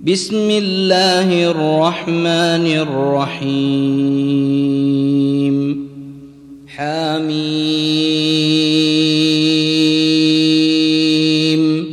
بسم الله الرحمن الرحيم حميم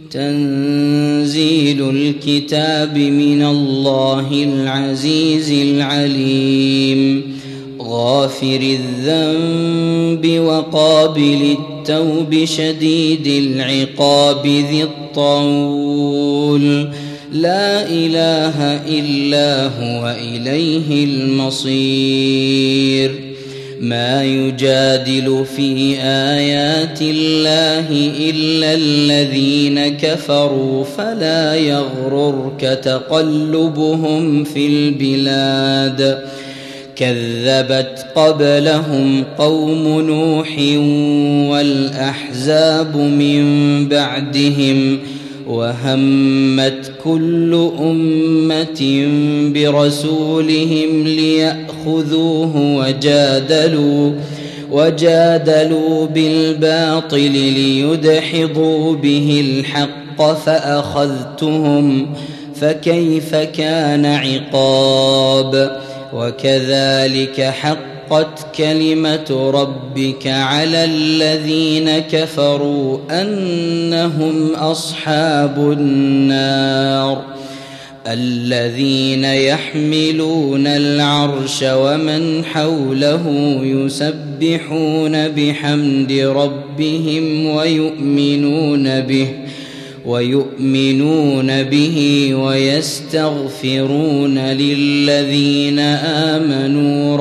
تنزيل الكتاب من الله العزيز العليم غافر الذنب وقابل التوب شديد العقاب ذي الطول لا إله إلا هو إليه المصير ما يجادل في آيات الله إلا الذين كفروا فلا يغررك تقلبهم في البلاد كذبت قبلهم قوم نوح والأحزاب من بعدهم وهمت كل أمة برسولهم ليأخذوه وجادلوا بالباطل ليدحضوا به الحق فأخذتهم فكيف كان عقاب وكذلك حقت كلمة ربك على الذين كفروا أنهم أصحاب النار الذين يحملون العرش ومن حوله يسبحون بحمد ربهم ويؤمنون به ويستغفرون للذين آمنوا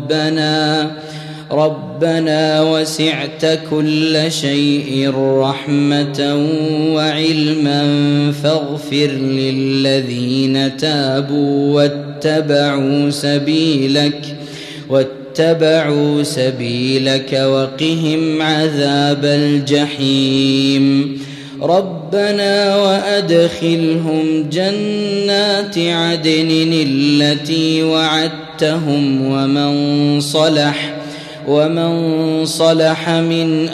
ربنا وسعت كل شيء رحمة وعلما فاغفر للذين تابوا واتبعوا سبيلك وقهم عذاب الجحيم ربنا وأدخلهم جنات عدن التي وعدتهم ومن صلح من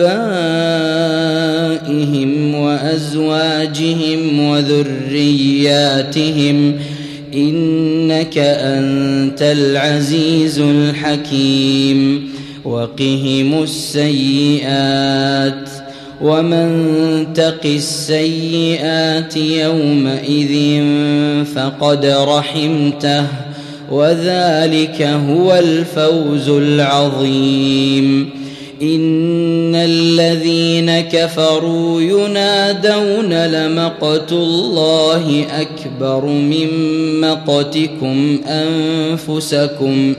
آبائهم وأزواجهم وذرياتهم إنك أنت العزيز الحكيم وقهم السيئات ومن تق السيئات يومئذ فقد رحمته وذلك هو الفوز العظيم إن الذين كفروا ينادون لمقت الله أكبر من مقتكم أنفسكم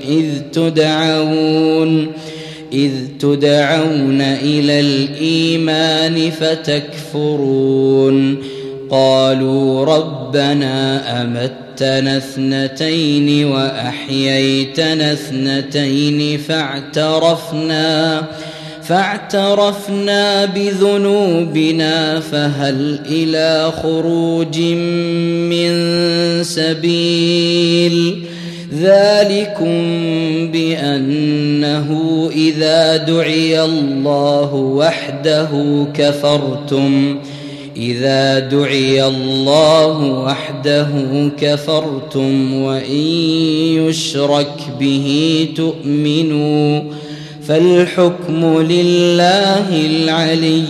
إذ تدعون إلى الإيمان فتكفرون قالوا ربنا أمتنا اثنتين وأحييتنا اثنتين فاعترفنا بذنوبنا فهل إلى خروج من سبيل ذلكم بأنه إذا دعي الله وحده كفرتم وإن يشرك به تؤمنوا فالحكم لله العلي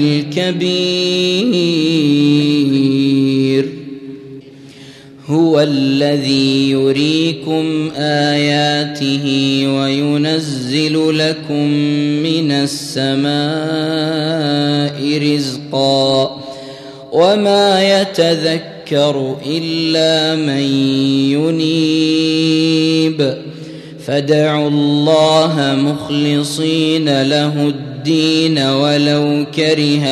الكبير هو الذي يريكم آياته وينزل لكم من السماء رزقا وما يتذكر إلا من ينيب فادعوا الله مخلصين له الدين ولو كره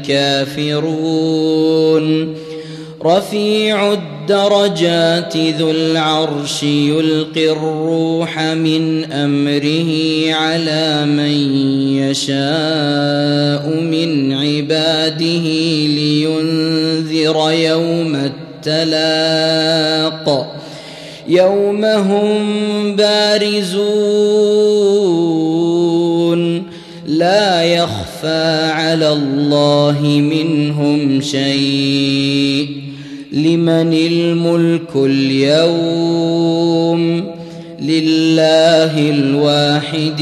الكافرون رفيع الدرجات ذو العرش يلقي الروح من أمره على من يشاء من عباده لينذر يوم التلاق يوم هم بارزون لا يخفى على الله منهم شيء لمن الملك اليوم لله الواحد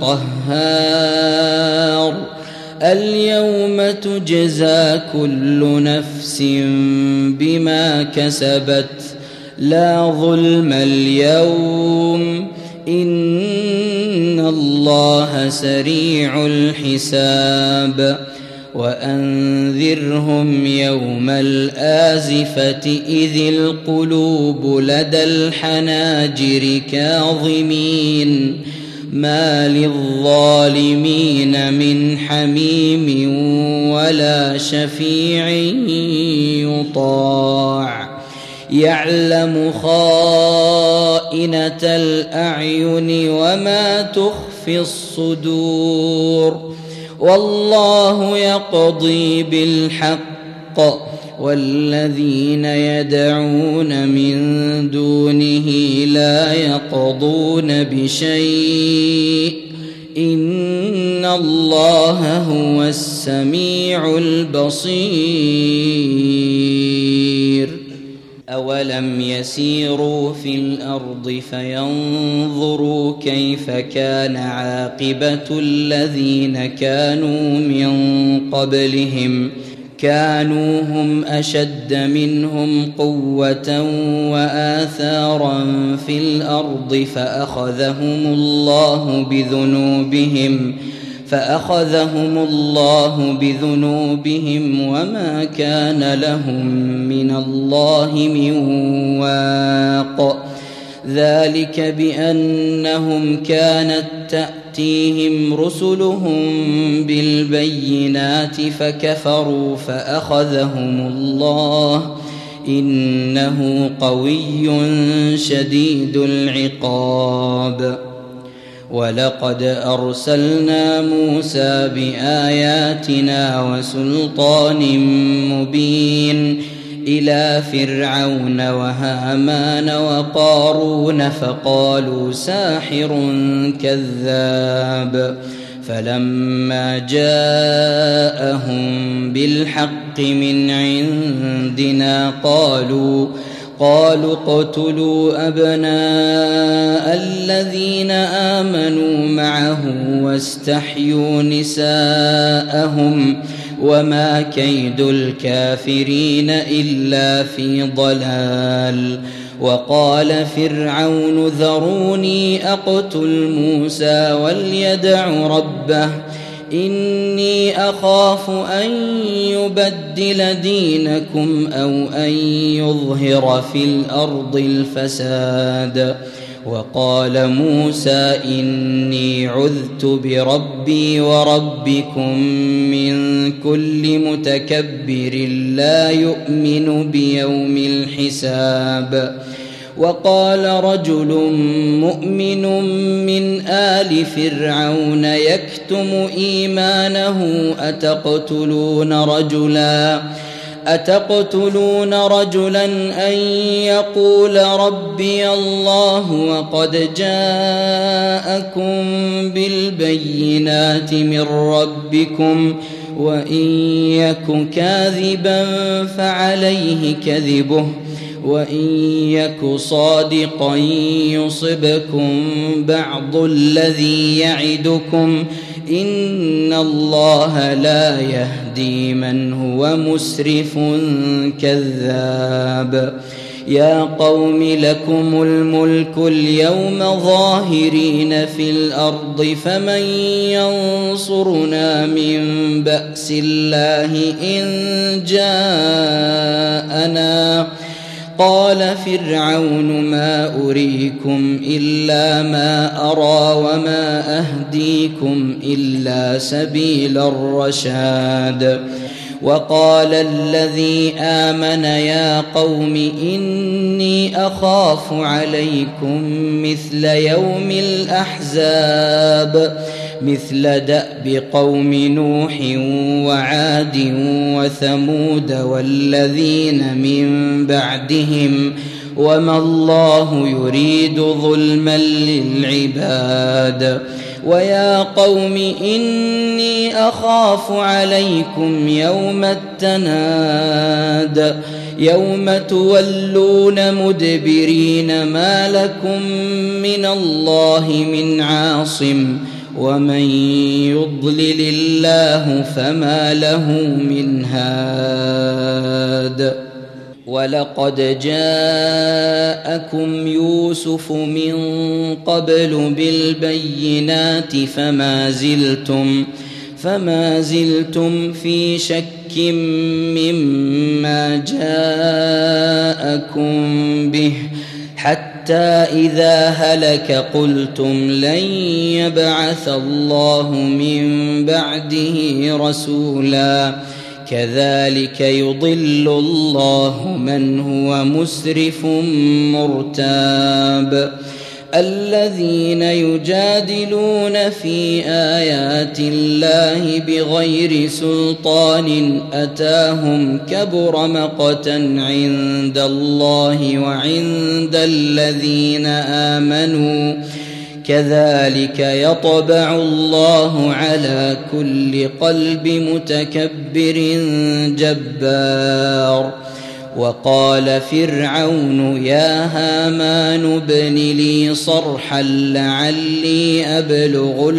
القهار اليوم تجزى كل نفس بما كسبت لا ظلم اليوم إن الله سريع الحساب وأنذرهم يوم الآزفة إذ القلوب لدى الحناجر كاظمين ما للظالمين من حميم ولا شفيع يطاع يعلم خائنة الأعين وما تخفي الصدور والله يقضي بالحق والذين يدعون من دونه لا يقضون بشيء إن الله هو السميع البصير أولم يسيروا في الأرض فينظروا كيف كان عاقبة الذين كانوا من قبلهم كانوا هم أشد منهم قوة وآثارا في الأرض فأخذهم الله بذنوبهم وما كان لهم من الله من واق ذلك بأنهم كانت تأتيهم رسلهم بالبينات فكفروا فأخذهم الله إنه قوي شديد العقاب ولقد أرسلنا موسى بآياتنا وسلطان مبين إلى فرعون وهامان وقارون فقالوا ساحر كذاب فلما جاءهم بالحق من عندنا قالوا اقتلوا أبناء الذين آمنوا معه واستحيوا نساءهم وما كيد الكافرين إلا في ضلال وقال فرعون ذروني أقتل موسى وليدع ربه إني أخاف أن يبدل دينكم أو أن يظهر في الأرض الفساد وقال موسى إني عذت بربي وربكم من كل متكبر لا يؤمن بيوم الحساب وقال رجل مؤمن من آل فرعون يكتم إيمانه أتقتلون رجلا أن يقول ربي الله وقد جاءكم بالبينات من ربكم وإن يك كاذبا فعليه كذبه وإن يك صادقا يصبكم بعض الذي يعدكم إن الله لا يهدي من هو مسرف كذاب يا قوم لكم الملك اليوم ظاهرين في الأرض فمن ينصرنا من بأس الله إن جاءنا قال فرعون ما أريكم إلا ما أرى وما أهديكم إلا سبيل الرشاد وقال الذي آمن يا قوم إني أخاف عليكم مثل يوم الأحزاب مثل دأب قوم نوح وعاد وثمود والذين من بعدهم وما الله يريد ظلما للعباد ويا قوم إني أخاف عليكم يوم التناد يوم تولون مدبرين ما لكم من الله من عاصم ومن يضلل الله فما له من هاد ولقد جاءكم يوسف من قبل بالبينات فما زلتم في شك مما جاءكم به حتى إذا هلك قلتم لن يبعث الله من بعده رسولا كذلك يضل الله من هو مسرف مرتاب الذين يجادلون في آيات الله بغير سلطان أتاهم كبر مقتا عند الله وعند الذين آمنوا كذلك يطبع الله على كل قلب متكبر جبار وقال فرعون يا هامان ابن لي صرحا لعلي أبلغ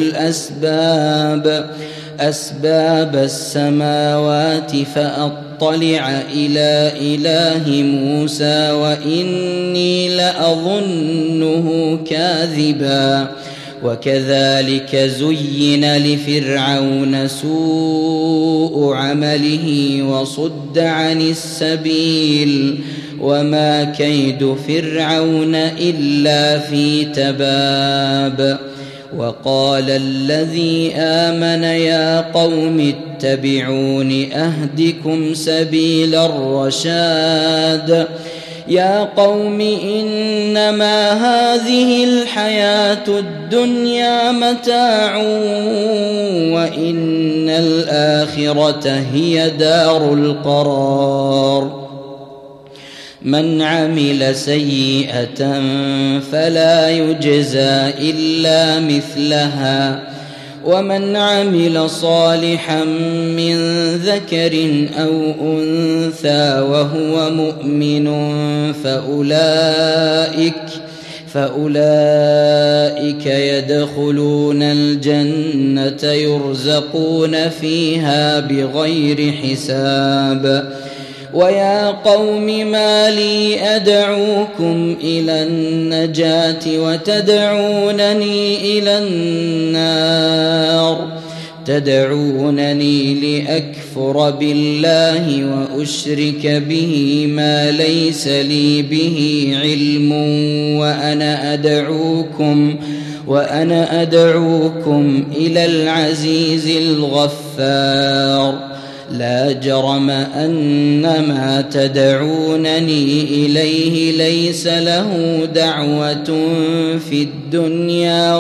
أسباب السماوات فأطلع إلى إله موسى وإني لأظنه كاذبا وكذلك زين لفرعون سوء عمله وصد عن السبيل وما كيد فرعون إلا في تباب وقال الذي آمن يا قوم اتبعون أهدكم سبيل الرشاد يا قوم إنما هذه الحياة الدنيا متاع وإن الآخرة هي دار القرار من عمل سيئة فلا يجزى إلا مثلها ومن عمل صالحا من ذكر أو أنثى وهو مؤمن فأولئك يدخلون الجنة يرزقون فيها بغير حساب ويا قوم ما لي أدعوكم إلى النجاة وتدعونني إلى النار تدعونني لأكفر بالله وأشرك به ما ليس لي به علم وأنا أدعوكم إلى العزيز الغفار لا جرم أن ما تدعونني إليه ليس له دعوة في الدنيا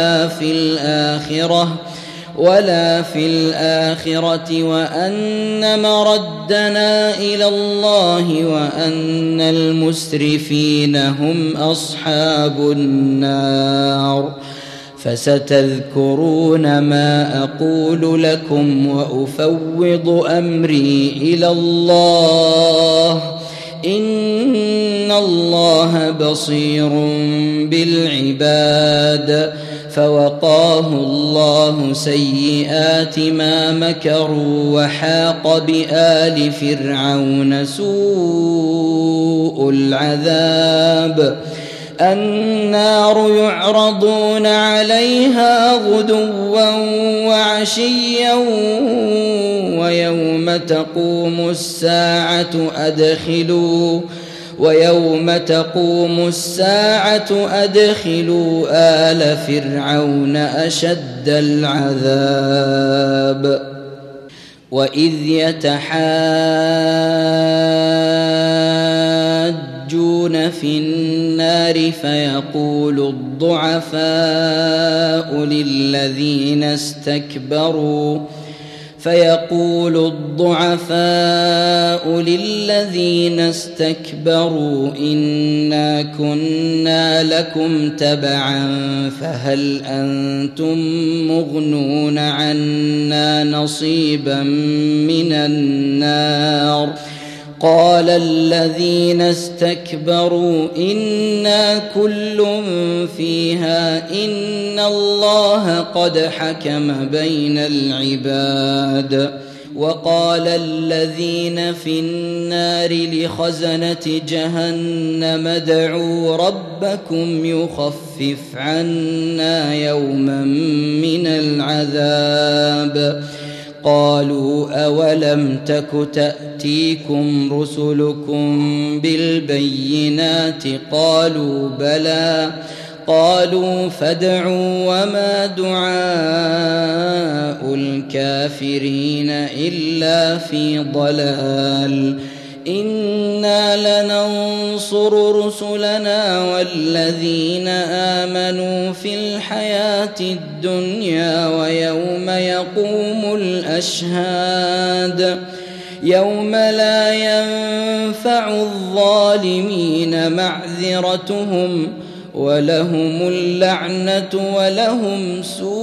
ولا في الآخرة وأن مردنا إلى الله وأن المسرفين هم أصحاب النار فستذكرون ما أقول لكم وأفوض أمري إلى الله إن الله بصير بالعباد فوقاه الله سيئات ما مكروا وحاق بآل فرعون سوء العذاب النار يعرضون عليها غدوا وعشيا ويوم تقوم الساعة أدخلوا آل فرعون أشد العذاب وإذ يتحاجون في النار فيقول الضعفاء فيقول الضعفاء للذين استكبروا إنا كنا لكم تبعا فهل أنتم مغنون عنا نصيبا من النار قال الذين استكبروا إنا كل فيها إن الله قد حكم بين العباد وقال الذين في النار لخزنة جهنم ادعوا ربكم يخفف عنا يوما من العذاب قالوا أولم تك تأتيكم رسلكم بالبينات قالوا بلى قالوا فادعوا وما دعاء الكافرين إلا في ضلال إنا لننصر رسلنا والذين آمنوا في الحياة الدنيا ويوم يقوم الأشهاد يوم لا ينفع الظالمين معذرتهم ولهم اللعنة ولهم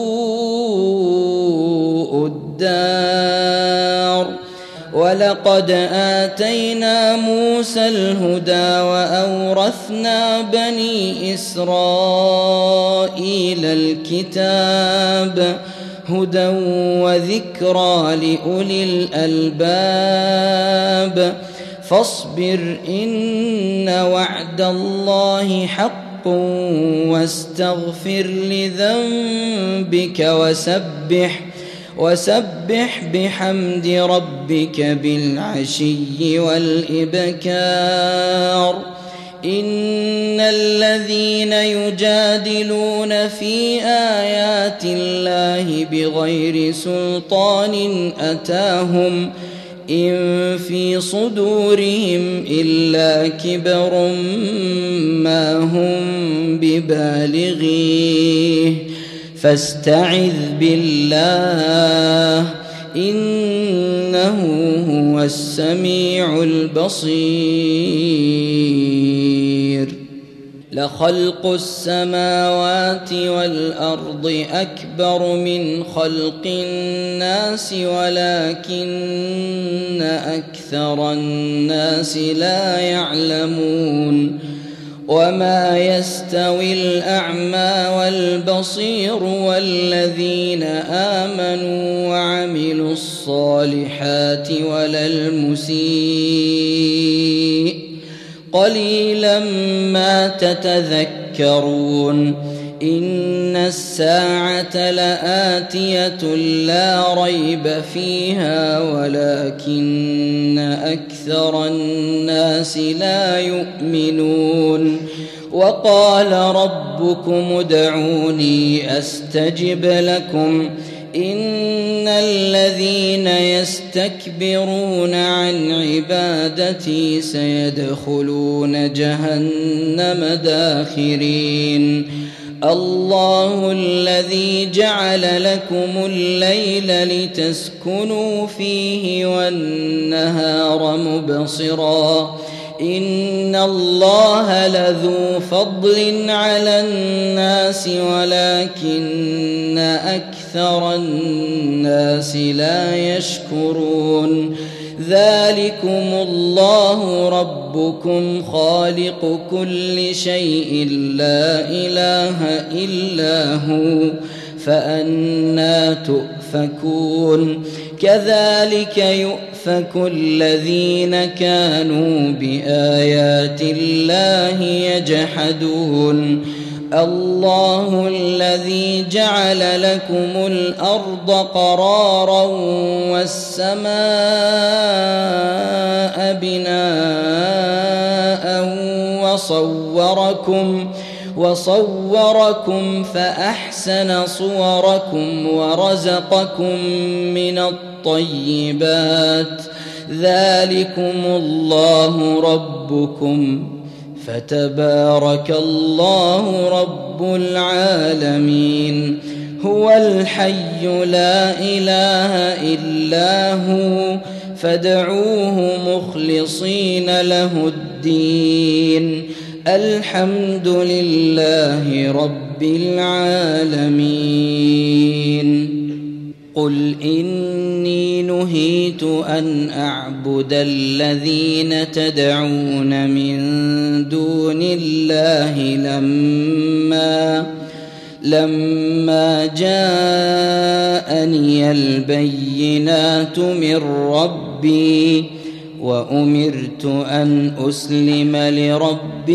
سوء الدار ولقد آتينا موسى الهدى وأورثنا بني إسرائيل الكتاب هدى وذكرى لأولي الألباب فاصبر إن وعد الله حق واستغفر لذنبك وسبح بحمد ربك بالعشي والإبكار إن الذين يجادلون في آيات الله بغير سلطان أتاهم إن في صدورهم إلا كبر ما هم ببالغيه فاستعذ بالله إنه هو السميع البصير لخلق السماوات والأرض أكبر من خلق الناس ولكن أكثر الناس لا يعلمون وما يستوي الأعمى والبصير والذين آمنوا وعملوا الصالحات ولا المسيء قليلا ما تتذكرون إن الساعة لآتية لا ريب فيها ولكن أكثر الناس لا يؤمنون وقال ربكم ادعوني أستجب لكم إن الذين يستكبرون عن عبادتي سيدخلون جهنم داخرين الله الذي جعل لكم الليل لتسكنوا فيه والنهار مبصرا إن الله لذو فضل على الناس ولكن أكثر الناس لا يشكرون ذلكم الله ربكم خالق كل شيء لا إله إلا هو فأنى تؤفكون كذلك يؤفك الذين كانوا بآيات الله يجحدون الله الذي جعل لكم الأرض قرارا والسماء بناء وصوركم فأحسن صوركم ورزقكم من الطيبات ذلكم الله ربكم فتبارك الله رب العالمين هو الحي لا إله إلا هو فادعوه مخلصين له الدين الحمد لله رب العالمين. قل إني نهيت أن أعبد الذين تدعون من دون الله لما جاءني البينات من ربي وأمرت أن أسلم لرب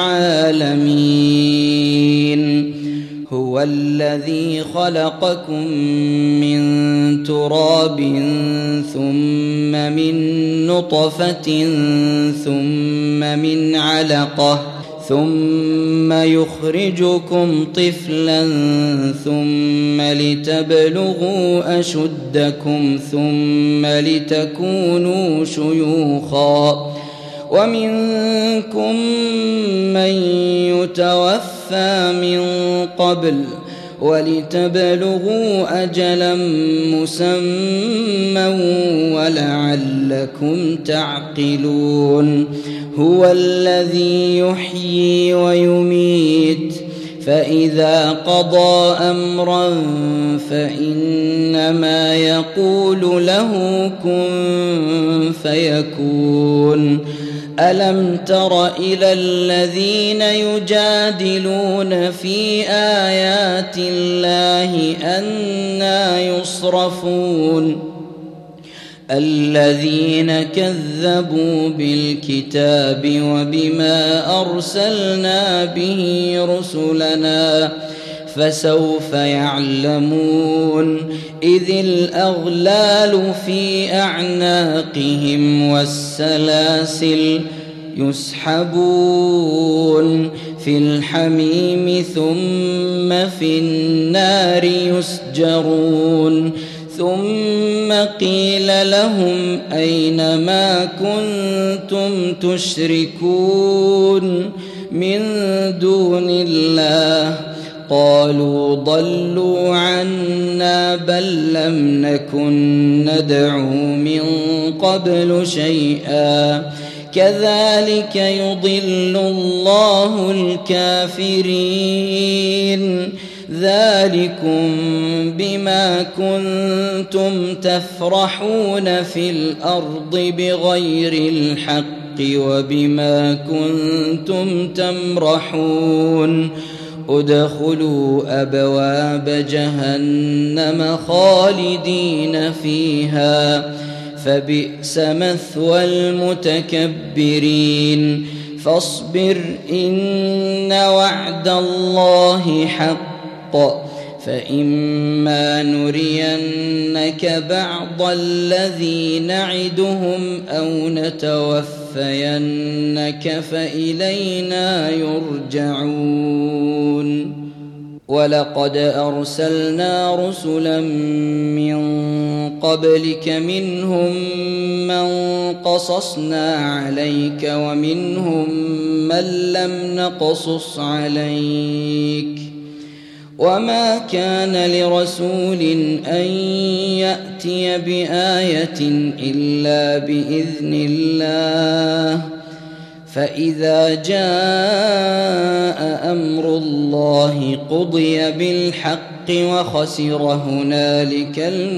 العالمين. هو الذي خلقكم من تراب ثم من نطفة ثم من علقة ثم يخرجكم طفلا ثم لتبلغوا أشدكم ثم لتكونوا شيوخا ومنكم من يتوفى من قبل ولتبلغوا أجلا مسمى ولعلكم تعقلون. هو الذي يحيي ويميت فإذا قضى أمرا فإنما يقول له كن فيكون. ألم تر إلى الذين يجادلون في آيات الله أنى يصرفون الذين كذبوا بالكتاب وبما أرسلنا به رسلنا فسوف يعلمون إذ الأغلال في أعناقهم والسلاسل يسحبون في الحميم ثم في النار يسجرون ثم قيل لهم أين ما كنتم تشركون من دون الله قالوا ضلوا عنا بل لم نكن ندعو من قبل شيئا كذلك يضل الله الكافرين. ذلكم بما كنتم تفرحون في الأرض بغير الحق وبما كنتم تمرحون. ادخلوا أبواب جهنم خالدين فيها فبئس مثوى المتكبرين. فاصبر إن وعد الله حق فإما نرينك بعض الذي نعدهم أو نتوفينك فإلينا يرجعون. ولقد أرسلنا رسلا من قبلك منهم من قصصنا عليك ومنهم من لم نقصص عليك وما كان لرسول أن يأتي بآية إلا بإذن الله فإذا جاء أمر الله قضي بالحق وخسر هنالك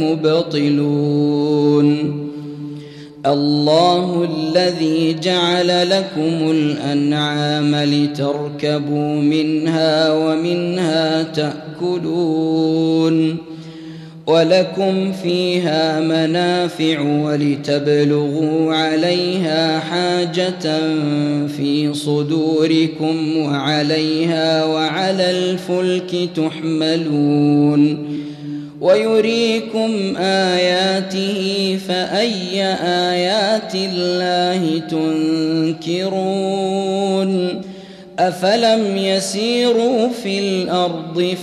المبطلون. الله الذي جعل لكم الأنعام لتركبوا منها ومنها تأكلون ولكم فيها منافع ولتبلغوا عليها حاجة في صدوركم وعليها وعلى الفلك تحملون ويريكم آياته فأي آيات الله تنكرون. أفلم يسيروا في الأرض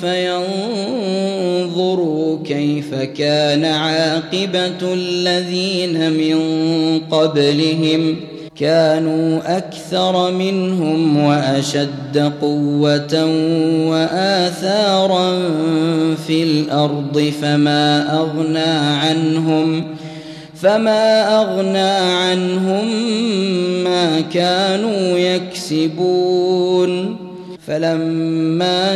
فينظروا كيف كان عاقبة الذين من قبلهم كانوا أكثر منهم وأشد قوة وآثارا في الأرض فما أغنى عنهم ما كانوا يكسبون فلما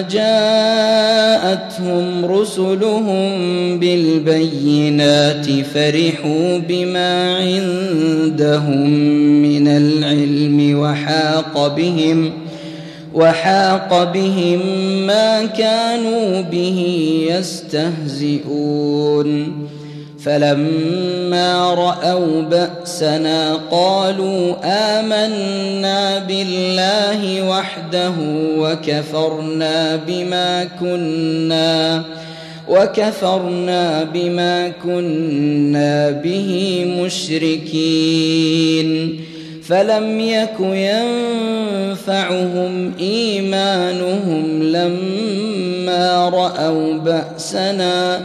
جاءتهم رسلهم بالبينات فرحوا بما عندهم من العلم وحاق بهم ما كانوا به يستهزئون فلما رأوا بأسنا قالوا آمنا بالله وحده وكفرنا بما كنا به مشركين فلم يك ينفعهم إيمانهم لما رأوا بأسنا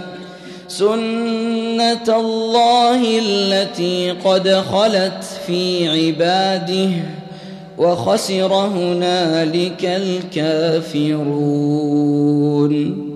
سنة الله التي قد خلت في عباده وخسر هنالك الكافرون.